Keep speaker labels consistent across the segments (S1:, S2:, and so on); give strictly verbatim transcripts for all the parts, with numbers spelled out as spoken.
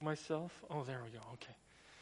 S1: myself. Oh, there we go. Okay.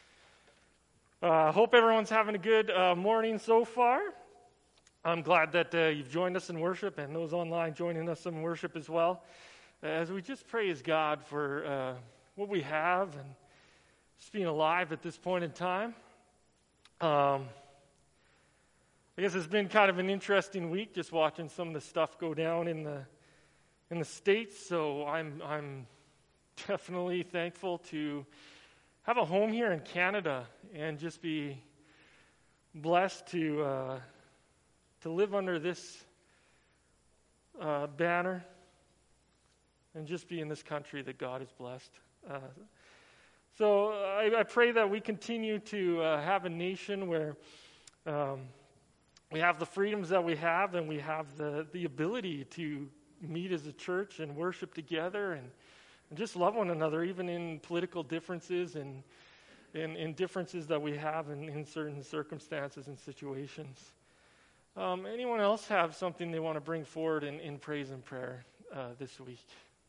S1: I uh, hope everyone's having a good uh, morning so far. I'm glad that uh, you've joined us in worship and those online joining us in worship as well. As we just praise God for uh, what we have and just being alive at this point in time. Um, I guess it's been kind of an interesting week just watching some of the stuff go down in the in the States. So I'm I'm definitely thankful to have a home here in Canada and just be blessed to uh, to live under this uh, banner and just be in this country that God has blessed. Uh, so I, I pray that we continue to uh, have a nation where um, we have the freedoms that we have, and we have the, the ability to meet as a church and worship together and And just love one another, even in political differences and in, in differences that we have in, in certain circumstances and situations. Um, anyone else have something they want to bring forward in, in praise and prayer uh, this week?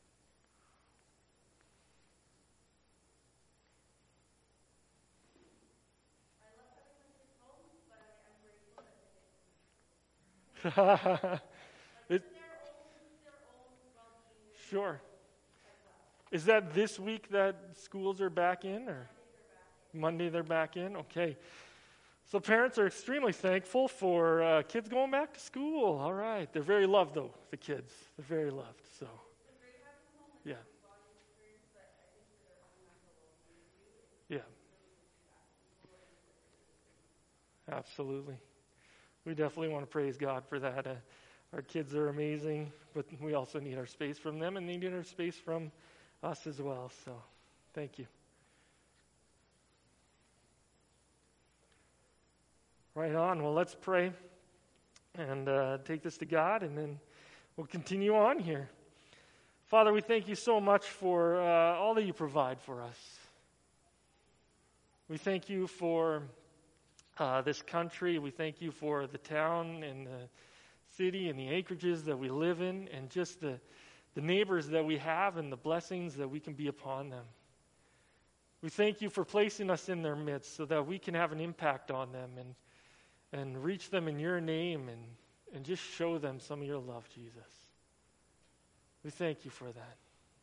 S1: it, sure. Is that this week that schools are back in, or Monday they're back in? Okay. So parents are extremely thankful for uh, kids going back to school. All right. They're very loved, though, the kids. They're very loved. So, yeah. Yeah. Absolutely. We definitely want to praise God for that. Uh, our kids are amazing, but we also need our space from them, and they need our space from us as well. So, thank you. Right on. Well, let's pray and uh, take this to God, and then we'll continue on here. Father, we thank you so much for uh, all that you provide for us. We thank you for uh, this country. We thank you for the town and the city and the acreages that we live in, and just the the neighbors that we have and the blessings that we can be upon them. We thank you for placing us in their midst so that we can have an impact on them and and reach them in your name and, and just show them some of your love, Jesus. We thank you for that.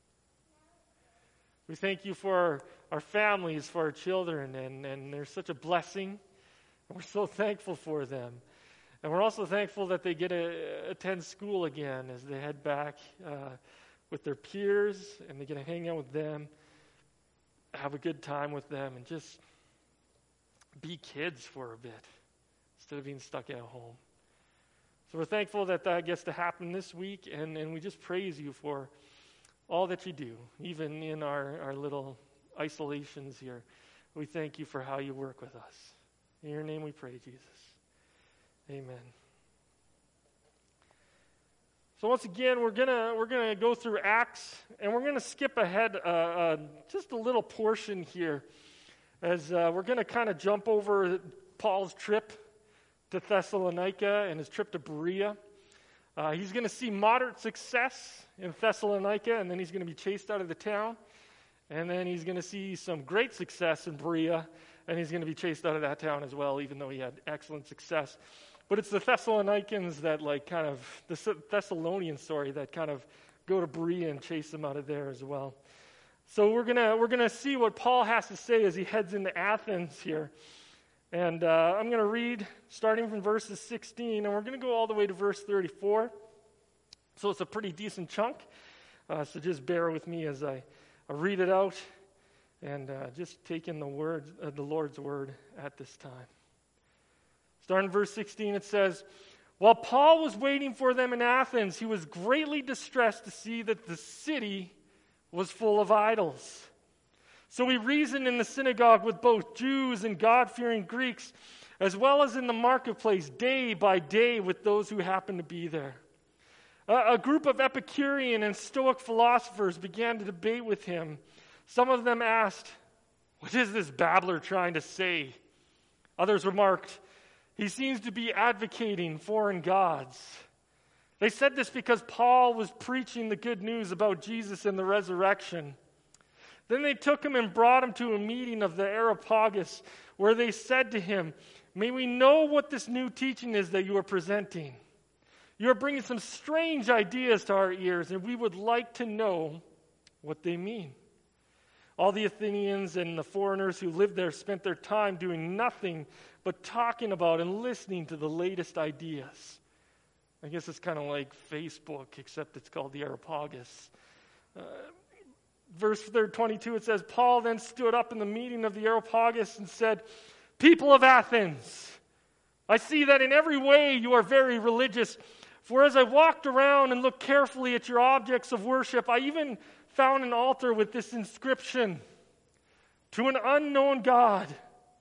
S1: We thank you for our, our families, for our children, and, and they're such a blessing, and we're so thankful for them. And we're also thankful that they get to attend school again as they head back uh, with their peers, and they get to hang out with them, have a good time with them, and just be kids for a bit instead of being stuck at home. So we're thankful that that gets to happen this week, and, and we just praise you for all that you do, even in our, our little isolations here. We thank you for how you work with us. In your name we pray, Jesus. Amen. So once again, we're gonna we're gonna go through Acts, and we're gonna skip ahead uh, uh, just a little portion here, as uh, we're gonna kind of jump over Paul's trip to Thessalonica and his trip to Berea. Uh, he's gonna see moderate success in Thessalonica, and then he's gonna be chased out of the town, and then he's gonna see some great success in Berea, and he's gonna be chased out of that town as well, even though he had excellent success. But it's the Thessalonians that like kind of, the Thessalonian story that kind of go to Berea and chase them out of there as well. So we're gonna we're gonna see what Paul has to say as he heads into Athens here. And uh, I'm gonna read starting from verses sixteen, and we're gonna go all the way to verse thirty-four. So it's a pretty decent chunk. Uh, so just bear with me as I, I read it out and uh, just take in the word, uh, the Lord's word at this time. Starting in verse sixteen, it says, "While Paul was waiting for them in Athens, he was greatly distressed to see that the city was full of idols. So he reasoned in the synagogue with both Jews and God-fearing Greeks, as well as in the marketplace day by day with those who happened to be there. A, a group of Epicurean and Stoic philosophers began to debate with him. Some of them asked, 'What is this babbler trying to say?' Others remarked, 'He seems to be advocating foreign gods.' They said this because Paul was preaching the good news about Jesus and the resurrection. Then they took him and brought him to a meeting of the Areopagus, where they said to him, "May we know what this new teaching is that you are presenting? You are bringing some strange ideas to our ears, and we would like to know what they mean." All the Athenians and the foreigners who lived there spent their time doing nothing but talking about and listening to the latest ideas. I guess it's kind of like Facebook, except it's called the Areopagus. Uh, verse twenty-two, it says, Paul then stood up in the meeting of the Areopagus and said, "People of Athens, I see that in every way you are very religious. For as I walked around and looked carefully at your objects of worship, I even found an altar with this inscription, 'To an unknown God.'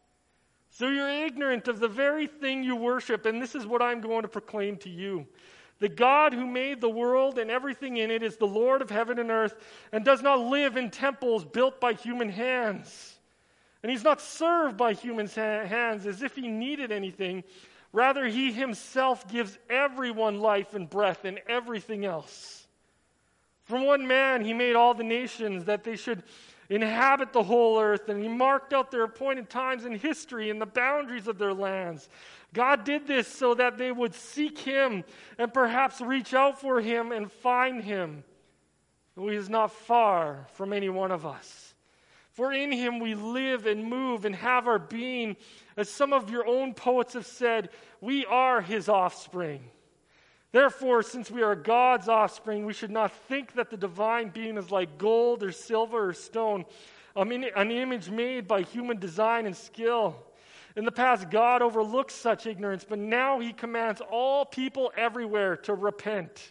S1: So you're ignorant of the very thing you worship, and this is what I'm going to proclaim to you. The God who made the world and everything in it is the Lord of heaven and earth, and does not live in temples built by human hands. And he's not served by human hands as if he needed anything. Rather, he himself gives everyone life and breath and everything else. From one man he made all the nations, that they should inhabit the whole earth, and he marked out their appointed times in history and the boundaries of their lands. God did this so that they would seek him and perhaps reach out for him and find him, though he is not far from any one of us. For in him we live and move and have our being. As some of your own poets have said, we are his offspring. Therefore, since we are God's offspring, we should not think that the divine being is like gold or silver or stone, an image made by human design and skill. In the past, God overlooked such ignorance, but now he commands all people everywhere to repent.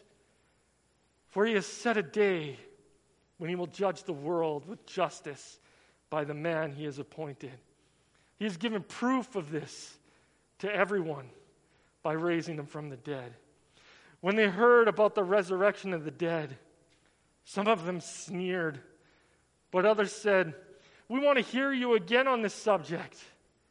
S1: For he has set a day when he will judge the world with justice by the man he has appointed. He has given proof of this to everyone by raising them from the dead. When they heard about the resurrection of the dead, some of them sneered, but others said, "We want to hear you again on this subject."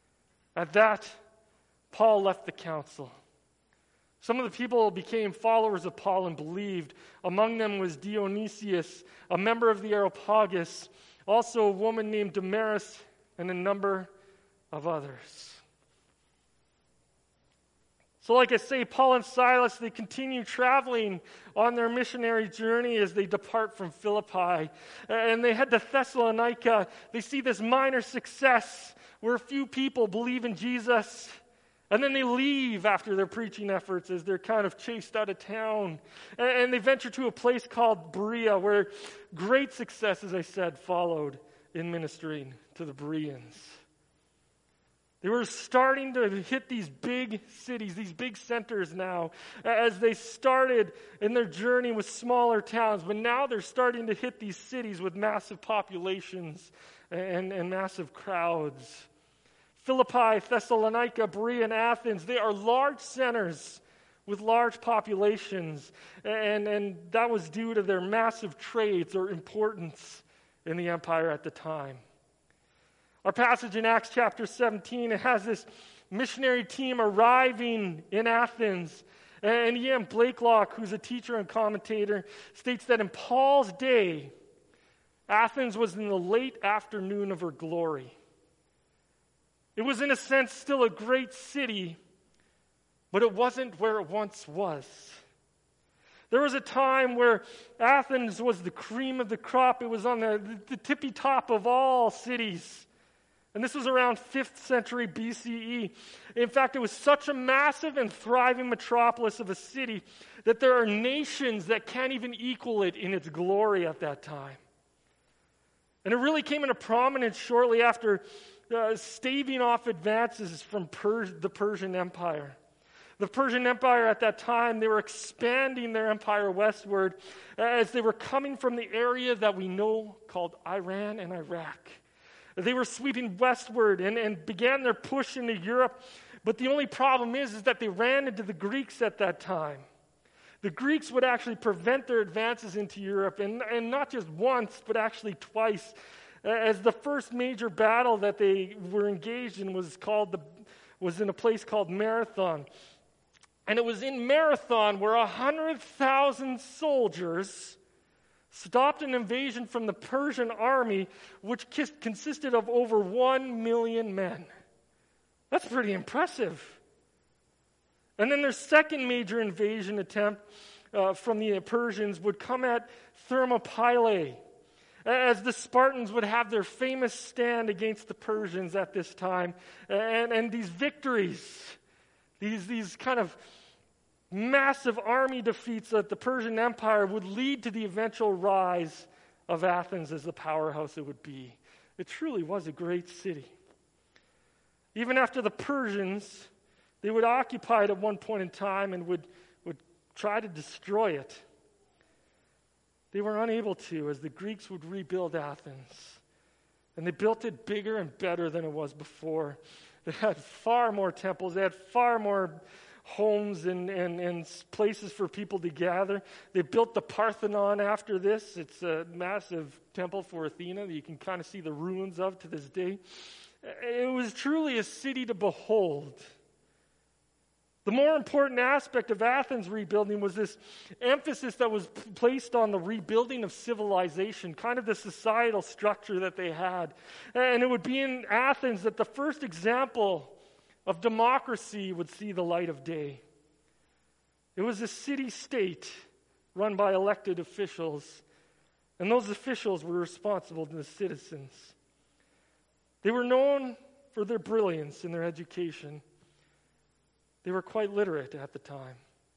S1: At that, Paul left the council. Some of the people became followers of Paul and believed. Among them was Dionysius, a member of the Areopagus, also a woman named Damaris, and a number of others. So like I say, Paul and Silas, they continue traveling on their missionary journey as they depart from Philippi. And they head to Thessalonica. They see this minor success where a few people believe in Jesus. And then they leave after their preaching efforts as they're kind of chased out of town. And they venture to a place called Berea, where great success, as I said, followed in ministering to the Bereans. They were starting to hit these big cities, these big centers now, as they started in their journey with smaller towns. But now they're starting to hit these cities with massive populations and, and massive crowds. Philippi, Thessalonica, Berea, and Athens, they are large centers with large populations. And, and that was due to their massive trades or importance in the empire at the time. Our passage in Acts chapter seventeen, it has this missionary team arriving in Athens. And Ian Blakelock, who's a teacher and commentator, states that in Paul's day, Athens was in the late afternoon of her glory. It was, in a sense, still a great city, but it wasn't where it once was. There was a time where Athens was the cream of the crop. It was on the, the tippy top of all cities. And this was around fifth century B C E. In fact, it was such a massive and thriving metropolis of a city that there are nations that can't even equal it in its glory at that time. And it really came into prominence shortly after uh, staving off advances from Pers- the Persian Empire. The Persian Empire at that time, they were expanding their empire westward as they were coming from the area that we know called Iran and Iraq. They were sweeping westward and, and began their push into Europe. But the only problem is, is that they ran into the Greeks at that time. The Greeks would actually prevent their advances into Europe, and, and not just once, but actually twice. As the first major battle that they were engaged in was called the was in a place called Marathon. And it was in Marathon where one hundred thousand soldiers stopped an invasion from the Persian army, which kis- consisted of over one million men. That's pretty impressive. And then their second major invasion attempt uh, from the Persians would come at Thermopylae, as the Spartans would have their famous stand against the Persians at this time. And, and these victories, these, these kind of massive army defeats of the Persian Empire would lead to the eventual rise of Athens as the powerhouse it would be. It truly was a great city. Even after the Persians, they would occupy it at one point in time and would, would try to destroy it. They were unable to, as the Greeks would rebuild Athens. And they built it bigger and better than it was before. They had far more temples. They had far more homes and, and, and places for people to gather. They built the Parthenon after this. It's a massive temple for Athena that you can kind of see the ruins of to this day. It was truly a city to behold. The more important aspect of Athens rebuilding was this emphasis that was placed on the rebuilding of civilization, kind of the societal structure that they had. And it would be in Athens that the first example of democracy would see the light of day. It was a city-state run by elected officials, and those officials were responsible to the citizens. They were known for their brilliance in their education. They were quite literate at the time.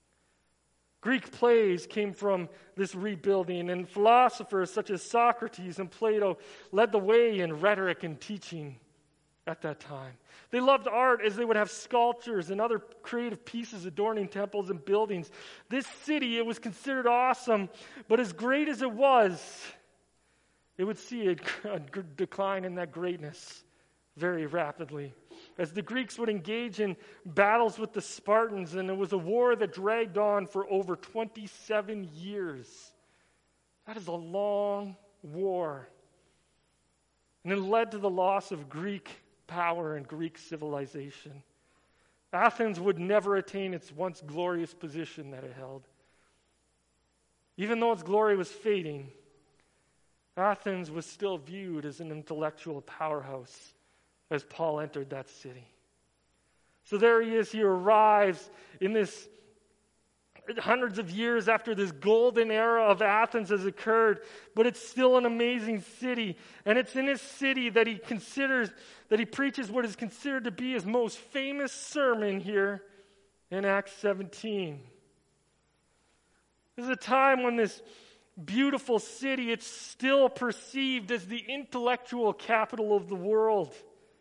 S1: Greek plays came from this rebuilding, and philosophers such as Socrates and Plato led the way in rhetoric and teaching at that time. They loved art, as they would have sculptures and other creative pieces adorning temples and buildings. This city, it was considered awesome, but as great as it was, it would see a, a decline in that greatness very rapidly, as the Greeks would engage in battles with the Spartans, and it was a war that dragged on for over twenty-seven years. That is a long war. And it led to the loss of Greek power and Greek civilization. Athens would never attain its once glorious position that it held. Even though its glory was fading, Athens was still viewed as an intellectual powerhouse as Paul entered that city. So there he is. He arrives in this hundreds of years after this golden era of Athens has occurred, but it's still an amazing city. And it's in this city that he considers, that he preaches what is considered to be his most famous sermon here in Acts seventeen. This is a time when this beautiful city, it's still perceived as the intellectual capital of the world.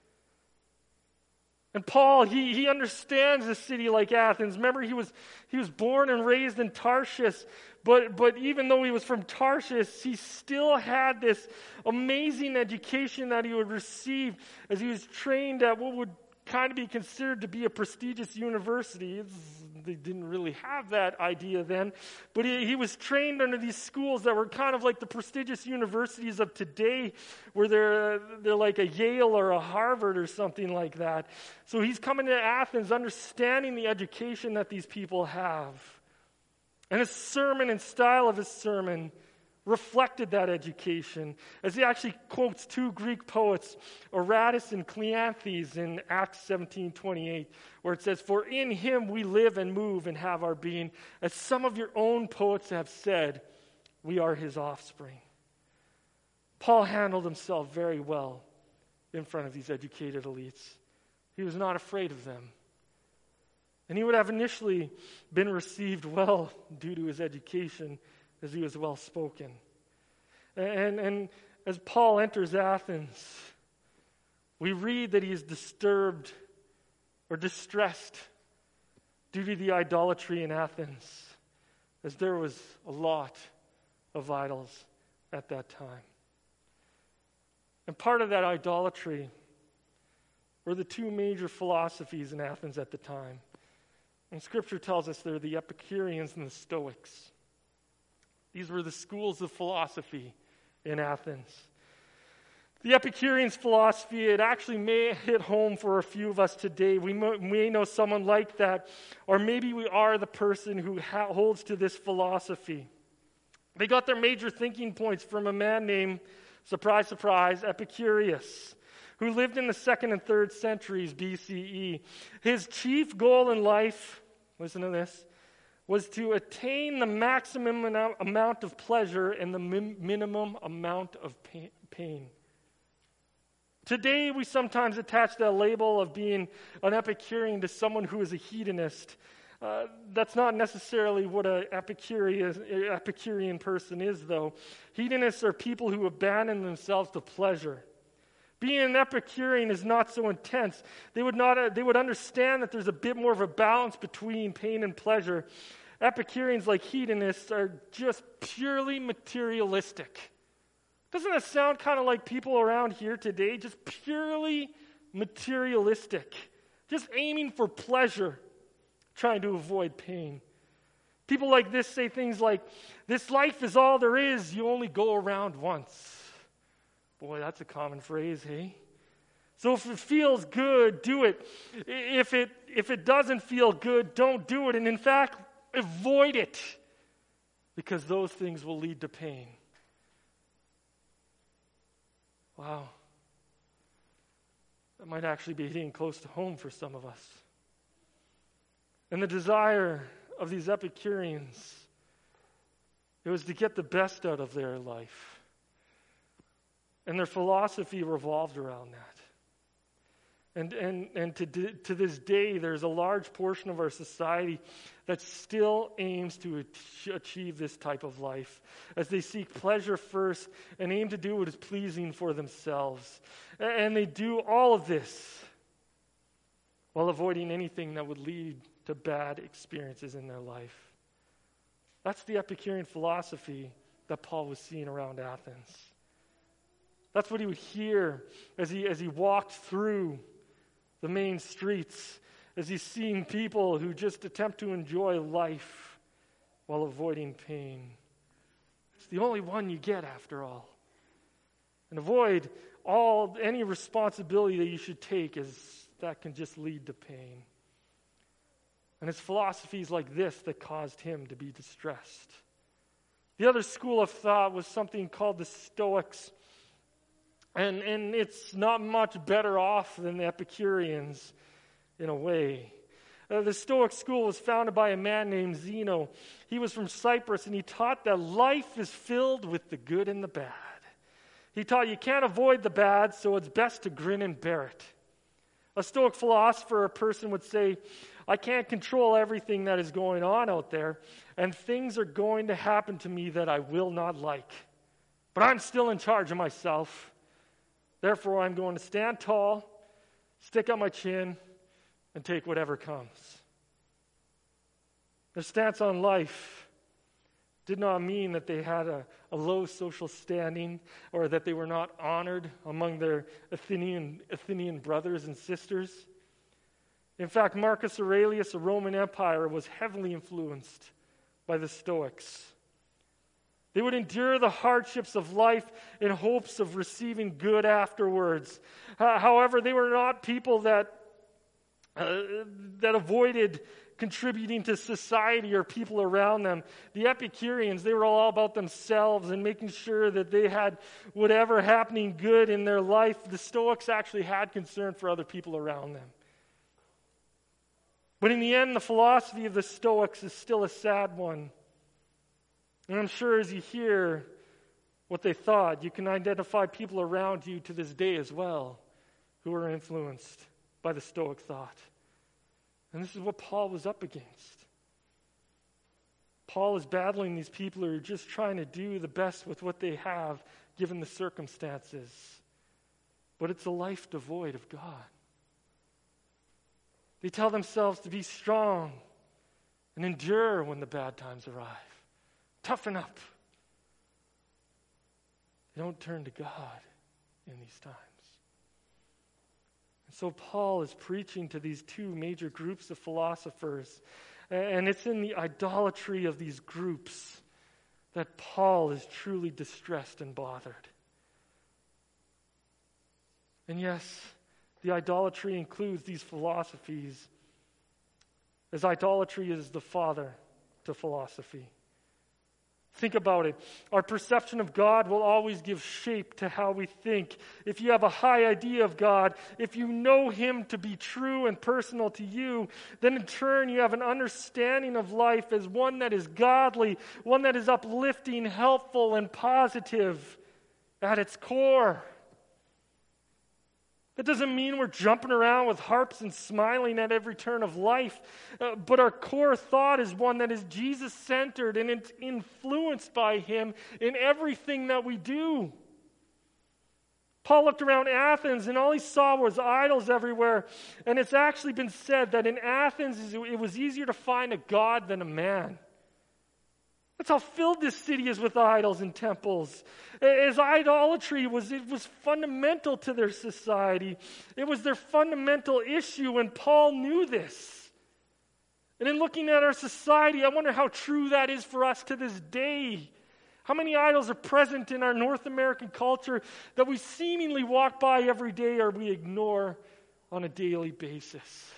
S1: And Paul, he, he understands a city like Athens. Remember, he was he was born and raised in Tarshish, but, but even though he was from Tarshish, he still had this amazing education that he would receive as he was trained at what would kind of be considered to be a prestigious university. It's, they didn't really have that idea then, but he, he was trained under these schools that were kind of like the prestigious universities of today, where they're they're like a Yale or a Harvard or something like that. So he's coming to Athens understanding the education that these people have. And his sermon and style of his sermon reflected that education, as he actually quotes two Greek poets, Aratus and Cleanthes, in Acts seventeen twenty-eight, where it says, "For in him we live and move and have our being. As some of your own poets have said, we are his offspring." Paul handled himself very well in front of these educated elites. He was not afraid of them. And he would have initially been received well due to his education, as he was well spoken. And, and as Paul enters Athens, we read that he is disturbed or distressed due to the idolatry in Athens, as there was a lot of idols at that time. And part of that idolatry were the two major philosophies in Athens at the time. And Scripture tells us they're the Epicureans and the Stoics. These were the schools of philosophy in Athens. The Epicureans' philosophy, it actually may hit home for a few of us today. We may know someone like that, or maybe we are the person who ha- holds to this philosophy. They got their major thinking points from a man named, surprise, surprise, Epicurus, who lived in the second and third centuries B C E. His chief goal in life, listen to this, was to attain the maximum amount of pleasure and the min- minimum amount of pain. Today, we sometimes attach that label of being an Epicurean to someone who is a hedonist. Uh, that's not necessarily what an Epicurean, Epicurean person is, though. Hedonists are people who abandon themselves to pleasure. Being an Epicurean is not so intense. They would not. Uh, they would understand that there's a bit more of a balance between pain and pleasure. Epicureans, like hedonists, are just purely materialistic. Doesn't that sound kind of like people around here today? Just purely materialistic. Just aiming for pleasure, trying to avoid pain. People like this say things like, "This life is all there is. You only go around once." Boy, that's a common phrase, hey? So if it feels good, do it. If it if it doesn't feel good, don't do it. And in fact, avoid it, because those things will lead to pain. Wow. That might actually be hitting close to home for some of us. And the desire of these Epicureans, it was to get the best out of their life. And their philosophy revolved around that. And and and to to this day, there's a large portion of our society that still aims to achieve this type of life, as they seek pleasure first and aim to do what is pleasing for themselves. And they do all of this while avoiding anything that would lead to bad experiences in their life. That's the Epicurean philosophy that Paul was seeing around Athens. That's what he would hear as he as he walked through the main streets, as he's seeing people who just attempt to enjoy life while avoiding pain. It's the only one you get, after all. And avoid all any responsibility that you should take, as that can just lead to pain. And it's philosophies like this that caused him to be distressed. The other school of thought was something called the Stoics. And, and it's not much better off than the Epicureans in a way. Uh, the Stoic school was founded by a man named Zeno. He was from Cyprus, and he taught that life is filled with the good and the bad. He taught you can't avoid the bad, so it's best to grin and bear it. A Stoic philosopher or person would say, I can't control everything that is going on out there, and things are going to happen to me that I will not like. But I'm still in charge of myself. Therefore, I'm going to stand tall, stick out my chin, and take whatever comes. Their stance on life did not mean that they had a, a low social standing or that they were not honored among their Athenian, Athenian brothers and sisters. In fact, Marcus Aurelius, a Roman Empire, was heavily influenced by the Stoics. They would endure the hardships of life in hopes of receiving good afterwards. Uh, however, they were not people that uh, that avoided contributing to society or people around them. The Epicureans, they were all about themselves and making sure that they had whatever happening good in their life. The Stoics actually had concern for other people around them. But in the end, the philosophy of the Stoics is still a sad one. And I'm sure as you hear what they thought, you can identify people around you to this day as well who are influenced by the Stoic thought. And this is what Paul was up against. Paul is battling these people who are just trying to do the best with what they have given the circumstances. But it's a life devoid of God. They tell themselves to be strong and endure when the bad times arrive. Toughen up. They don't turn to God in these times. And so Paul is preaching to these two major groups of philosophers. And it's in the idolatry of these groups that Paul is truly distressed and bothered. And yes, the idolatry includes these philosophies, as idolatry is the father to philosophy. Think about it. Our perception of God will always give shape to how we think. If you have a high idea of God, if you know Him to be true and personal to you, then in turn you have an understanding of life as one that is godly, one that is uplifting, helpful, and positive at its core. That doesn't mean we're jumping around with harps and smiling at every turn of life, uh, but our core thought is one that is Jesus-centered and it's influenced by Him in everything that we do. Paul looked around Athens and all he saw was idols everywhere, and it's actually been said that in Athens it was easier to find a god than a man. That's how filled this city is with idols and temples. As idolatry was, it was fundamental to their society. It was their fundamental issue, and Paul knew this. And in looking at our society, I wonder how true that is for us to this day. How many idols are present in our North American culture that we seemingly walk by every day or we ignore on a daily basis?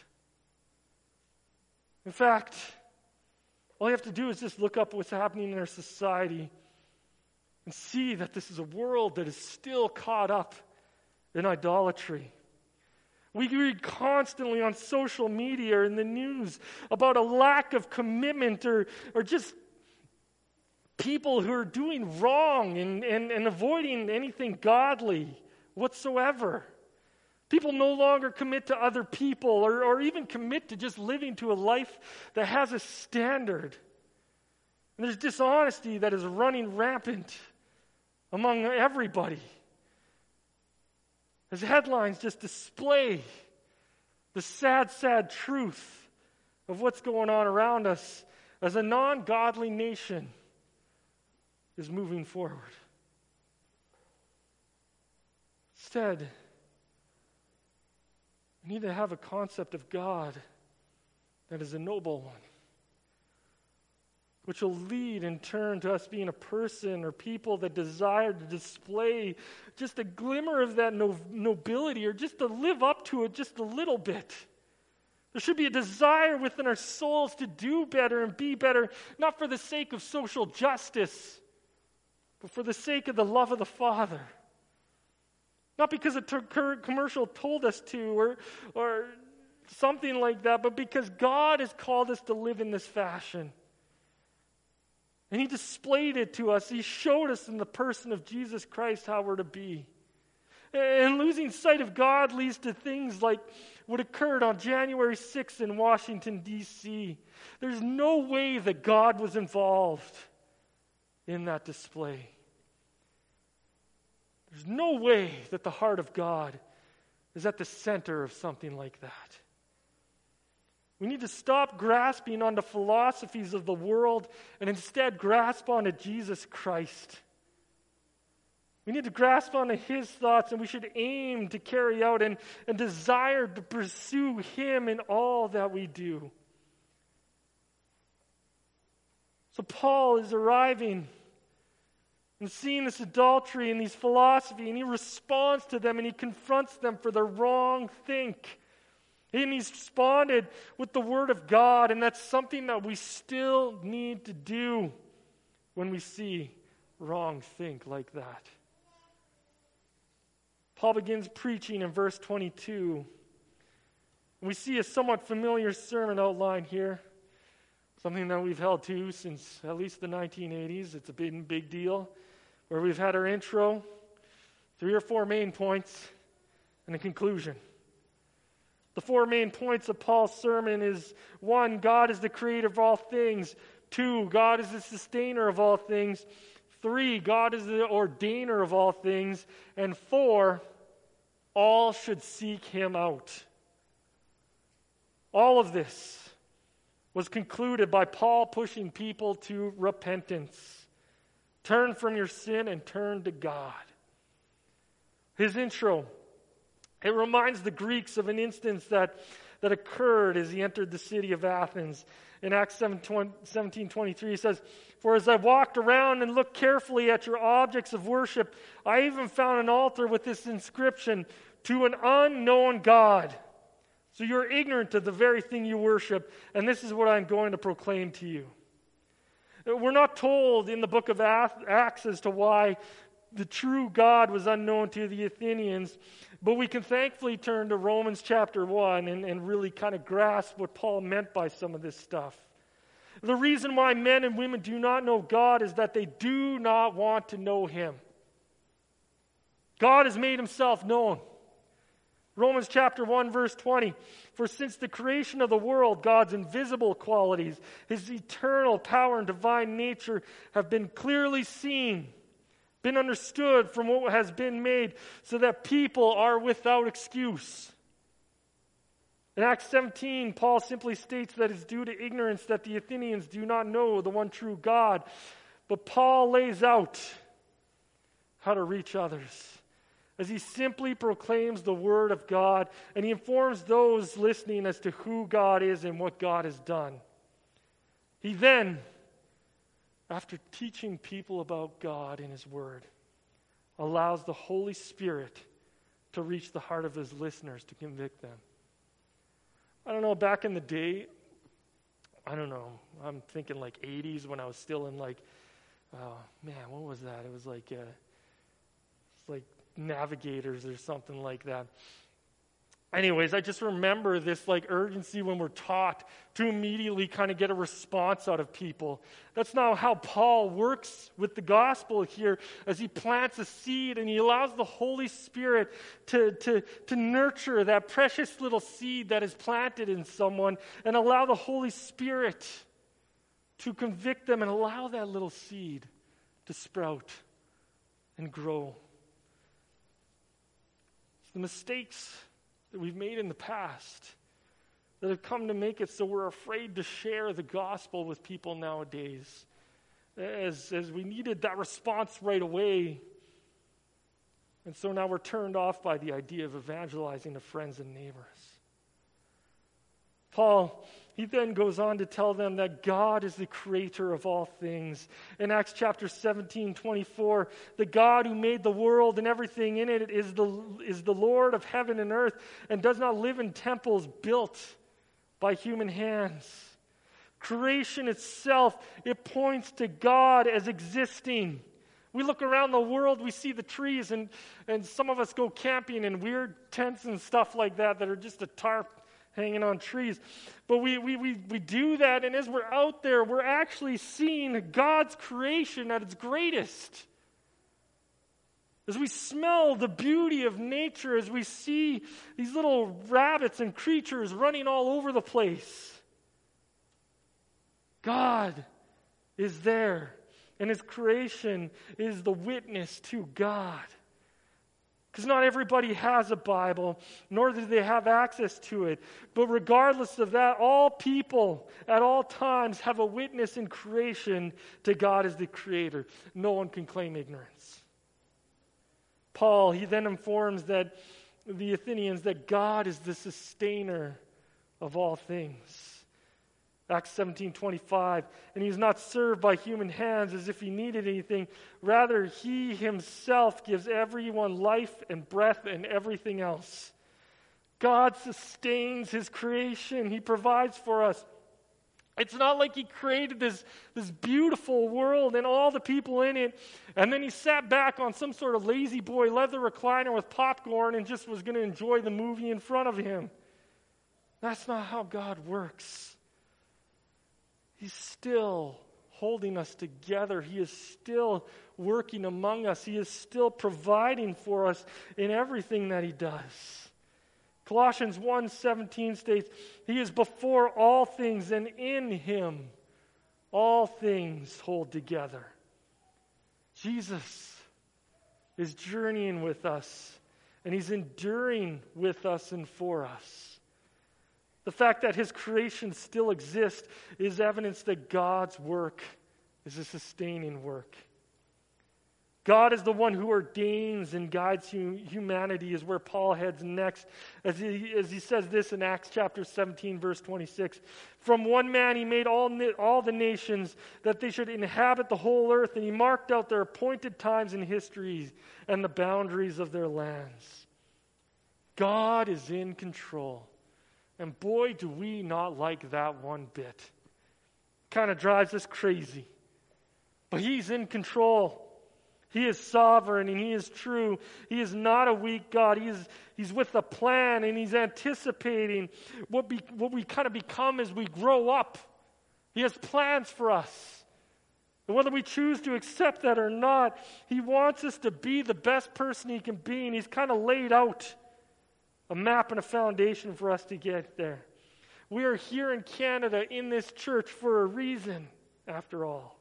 S1: In fact, all you have to do is just look up what's happening in our society and see that this is a world that is still caught up in idolatry. We read constantly on social media or in the news about a lack of commitment or, or just people who are doing wrong and, and, and avoiding anything godly whatsoever. People no longer commit to other people or, or even commit to just living to a life that has a standard. And there's dishonesty that is running rampant among everybody. As headlines just display the sad, sad truth of what's going on around us as a non-godly nation is moving forward. Instead, we need to have a concept of God that is a noble one, which will lead in turn to us being a person or people that desire to display just a glimmer of that no- nobility or just to live up to it just a little bit. There should be a desire within our souls to do better and be better, not for the sake of social justice, but for the sake of the love of the Father. Not because a ter- commercial told us to or, or something like that, but because God has called us to live in this fashion. And He displayed it to us. He showed us in the person of Jesus Christ how we're to be. And losing sight of God leads to things like what occurred on January sixth in Washington, D C There's no way that God was involved in that display. There's no way that the heart of God is at the center of something like that. We need to stop grasping onto philosophies of the world and instead grasp onto Jesus Christ. We need to grasp onto His thoughts, and we should aim to carry out and, and desire to pursue Him in all that we do. So Paul is arriving and seeing this adultery and these philosophy, and he responds to them and he confronts them for their wrong think. And he's responded with the Word of God, and that's something that we still need to do when we see wrong think like that. Paul begins preaching in verse twenty-two. And we see a somewhat familiar sermon outline here, something that we've held to since at least the nineteen eighties. It's a big, big deal, where we've had our intro, three or four main points, and a conclusion. The four main points of Paul's sermon is, one, God is the creator of all things. Two, God is the sustainer of all things. Three, God is the ordainer of all things. And four, all should seek Him out. All of this was concluded by Paul pushing people to repentance. Turn from your sin and turn to God. His intro, it reminds the Greeks of an instance that, that occurred as he entered the city of Athens. In Acts seventeen twenty-three, he says, "For as I walked around and looked carefully at your objects of worship, I even found an altar with this inscription, 'To an unknown God.' So you're ignorant of the very thing you worship, and this is what I'm going to proclaim to you." We're not told in the book of Acts as to why the true God was unknown to the Athenians, but we can thankfully turn to Romans chapter one and, and really kind of grasp what Paul meant by some of this stuff. The reason why men and women do not know God is that they do not want to know Him. God has made Himself known. Romans chapter one, verse twenty, for since the creation of the world, God's invisible qualities, His eternal power and divine nature have been clearly seen, been understood from what has been made, so that people are without excuse. In Acts seventeen, Paul simply states that it's due to ignorance that the Athenians do not know the one true God. But Paul lays out how to reach others as he simply proclaims the Word of God, and he informs those listening as to who God is and what God has done. He then, after teaching people about God and His Word, allows the Holy Spirit to reach the heart of His listeners to convict them. I don't know, back in the day, I don't know, I'm thinking like eighties when I was still in like, oh man, what was that? It was like, uh, it's like Navigators or something like that. Anyways, I just remember this like urgency when we're taught to immediately kind of get a response out of people. That's not how Paul works with the gospel here, as he plants a seed and he allows the Holy Spirit to, to, to nurture that precious little seed that is planted in someone, and allow the Holy Spirit to convict them and allow that little seed to sprout and grow. It's the mistakes that we've made in the past that have come to make it so we're afraid to share the gospel with people nowadays, as, as we needed that response right away. And so now we're turned off by the idea of evangelizing to friends and neighbors. Paul, he then goes on to tell them that God is the creator of all things. In Acts chapter seventeen, twenty-four, the God who made the world and everything in it is the, is the Lord of heaven and earth, and does not live in temples built by human hands. Creation itself, it points to God as existing. We look around the world, we see the trees, and, and some of us go camping in weird tents and stuff like that that are just a tarp hanging on trees. But we, we, we, we do that, and as we're out there, we're actually seeing God's creation at its greatest. As we smell the beauty of nature, as we see these little rabbits and creatures running all over the place, God is there, and His creation is the witness to God. Because not everybody has a Bible, nor do they have access to it. But regardless of that, all people at all times have a witness in creation to God as the Creator. No one can claim ignorance. Paul, he then informs that the Athenians that God is the sustainer of all things. Acts seventeen twenty-five, and He is not served by human hands as if He needed anything. Rather, He Himself gives everyone life and breath and everything else. God sustains His creation. He provides for us. It's not like He created this, this beautiful world and all the people in it, and then He sat back on some sort of lazy boy leather recliner with popcorn and just was going to enjoy the movie in front of Him. That's not how God works. He's still holding us together. He is still working among us. He is still providing for us in everything that He does. Colossians one seventeen states, He is before all things, and in Him all things hold together. Jesus is journeying with us, and He's enduring with us and for us. The fact that His creation still exists is evidence that God's work is a sustaining work. God is the one who ordains and guides humanity, is where Paul heads next, as he, as he says this in Acts chapter seventeen, verse twenty-six. From one man He made all, all the nations, that they should inhabit the whole earth, and He marked out their appointed times in history and the boundaries of their lands. God is in control. And boy, do we not like that one bit. Kind of drives us crazy. But He's in control. He is sovereign and He is true. He is not a weak God. He is, he's with a plan, and He's anticipating what, be, what we kind of become as we grow up. He has plans for us. And whether we choose to accept that or not, He wants us to be the best person He can be, and He's kind of laid out a map and a foundation for us to get there. We are here in Canada in this church for a reason, after all.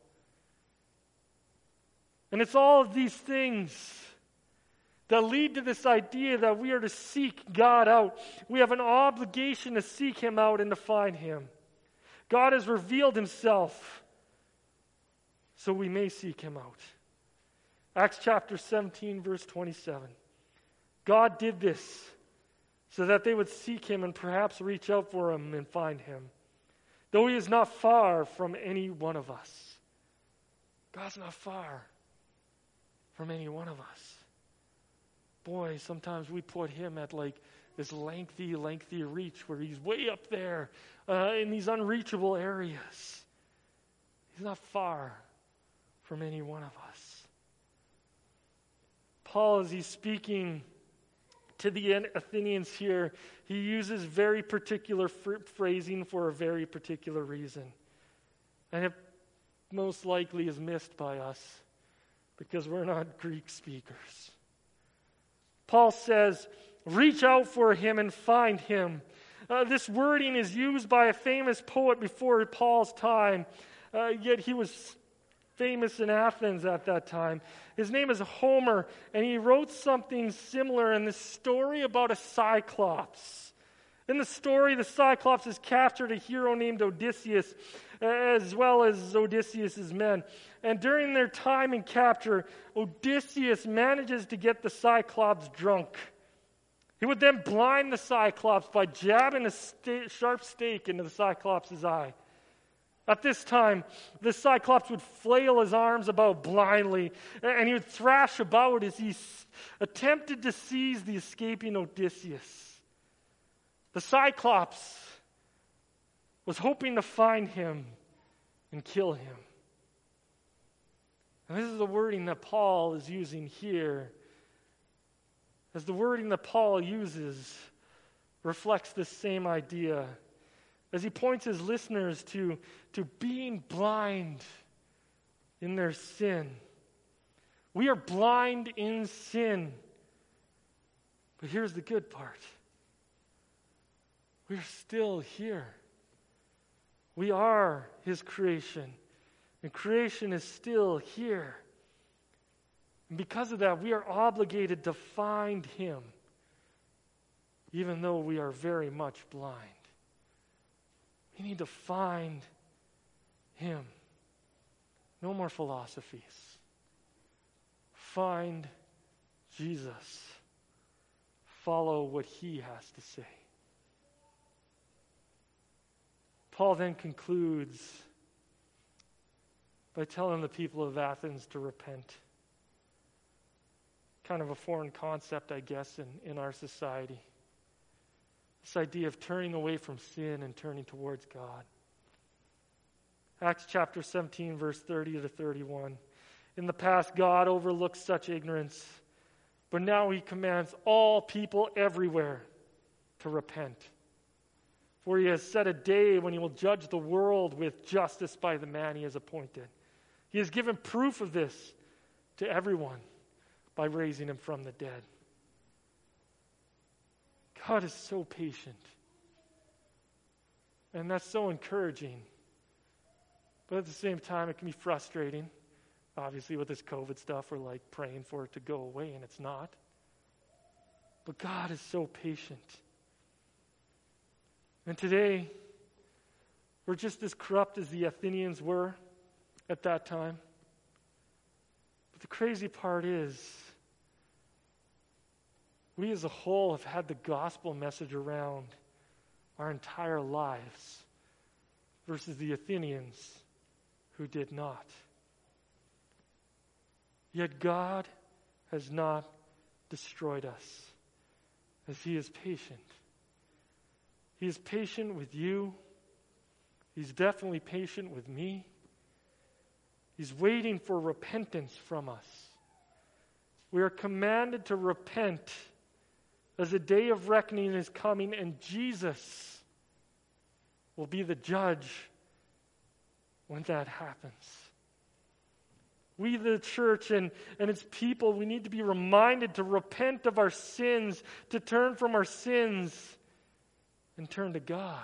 S1: And it's all of these things that lead to this idea that we are to seek God out. We have an obligation to seek Him out and to find Him. God has revealed Himself, so we may seek Him out. Acts chapter seventeen, verse twenty-seven. God did this so that they would seek Him and perhaps reach out for Him and find Him, though He is not far from any one of us. God's not far from any one of us. Boy, sometimes we put Him at like this lengthy, lengthy reach where He's way up there uh, in these unreachable areas. He's not far from any one of us. Paul, as he's speaking to the Athenians here, he uses very particular fr- phrasing for a very particular reason. And it most likely is missed by us because we're not Greek speakers. Paul says, reach out for Him and find Him. Uh, this wording is used by a famous poet before Paul's time, uh, yet he was famous in Athens at that time. His name is Homer, and he wrote something similar in this story about a Cyclops. In the story, the Cyclops has captured a hero named Odysseus, as well as Odysseus' men. And during their time in capture, Odysseus manages to get the Cyclops drunk. He would then blind the Cyclops by jabbing a sta- sharp stake into the Cyclops' eye. At this time, the Cyclops would flail his arms about blindly, and he would thrash about as he s- attempted to seize the escaping Odysseus. The Cyclops was hoping to find him and kill him. And this is the wording that Paul is using here. As the wording that Paul uses reflects this same idea. As he points his listeners to, to being blind in their sin. We are blind in sin. But here's the good part. We're still here. We are His creation. And creation is still here. And because of that, we are obligated to find Him, even though we are very much blind. We need to find Him. No more philosophies. Find Jesus. Follow what He has to say. Paul then concludes by telling the people of Athens to repent. Kind of a foreign concept, I guess, in, in our society. This idea of turning away from sin and turning towards God. Acts chapter seventeen, verse thirty to thirty-one. In the past, God overlooked such ignorance, but now He commands all people everywhere to repent. For He has set a day when He will judge the world with justice by the man He has appointed. He has given proof of this to everyone by raising Him from the dead. God is so patient. And that's so encouraging. But at the same time, it can be frustrating. Obviously, with this COVID stuff, we're like praying for it to go away, and it's not. But God is so patient. And today, we're just as corrupt as the Athenians were at that time. But the crazy part is, we as a whole have had the gospel message around our entire lives versus the Athenians who did not. Yet God has not destroyed us, as He is patient. He is patient with you. He's definitely patient with me. He's waiting for repentance from us. We are commanded to repent as a day of reckoning is coming, and Jesus will be the judge when that happens. We, the church and, and its people, we need to be reminded to repent of our sins, to turn from our sins, and turn to God.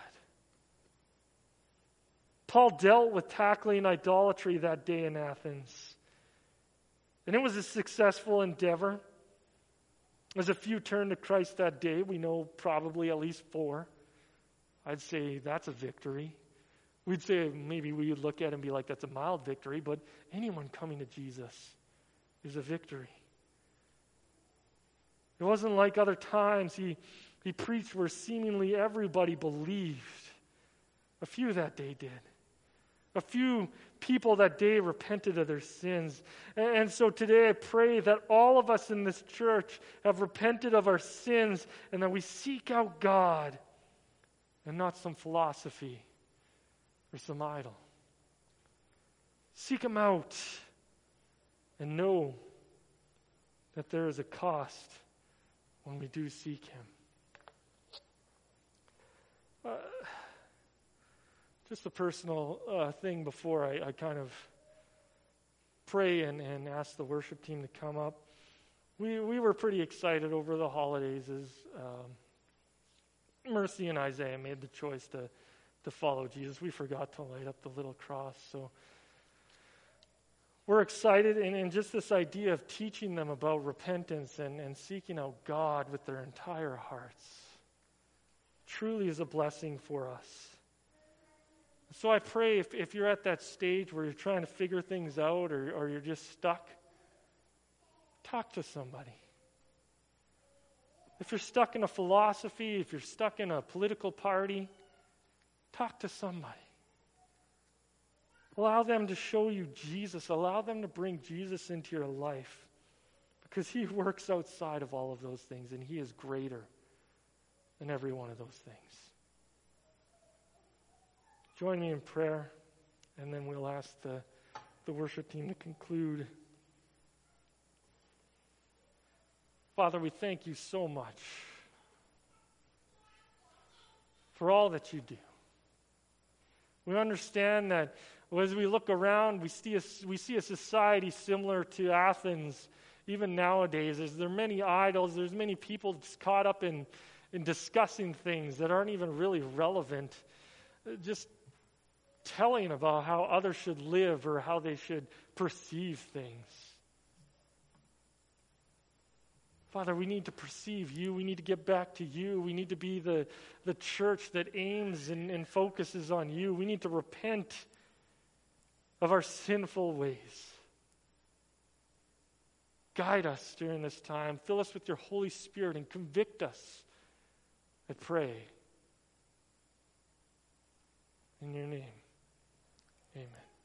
S1: Paul dealt with tackling idolatry that day in Athens. And it was a successful endeavor. As a few turned to Christ that day, we know probably at least four. I'd say that's a victory. We'd say maybe we would look at it and be like, that's a mild victory, but anyone coming to Jesus is a victory. It wasn't like other times he, he preached where seemingly everybody believed. A few that day did. A few people that day repented of their sins. And, and so today I pray that all of us in this church have repented of our sins and that we seek out God and not some philosophy or some idol. Seek Him out and know that there is a cost when we do seek Him. Uh, just a personal uh, thing before I, I kind of pray and, and ask the worship team to come up. We we were pretty excited over the holidays as um, Mercy and Isaiah made the choice to to follow Jesus. We forgot to light up the little cross. So we're excited, and, and just this idea of teaching them about repentance and, and seeking out God with their entire hearts truly is a blessing for us. So I pray if, if you're at that stage where you're trying to figure things out or, or you're just stuck, talk to somebody. If you're stuck in a philosophy, if you're stuck in a political party, talk to somebody. Allow them to show you Jesus. Allow them to bring Jesus into your life because He works outside of all of those things and He is greater than every one of those things. Join me in prayer and then we'll ask the, the worship team to conclude. Father, we thank You so much for all that You do. We understand that as we look around, we see a, we see a society similar to Athens, even nowadays. There's, there are many idols. There's many people just caught up in, in discussing things that aren't even really relevant. Just telling about how others should live or how they should perceive things. Father, we need to perceive You. We need to get back to You. We need to be the, the church that aims and, and focuses on You. We need to repent of our sinful ways. Guide us during this time. Fill us with Your Holy Spirit and convict us, I pray. In Your name, amen.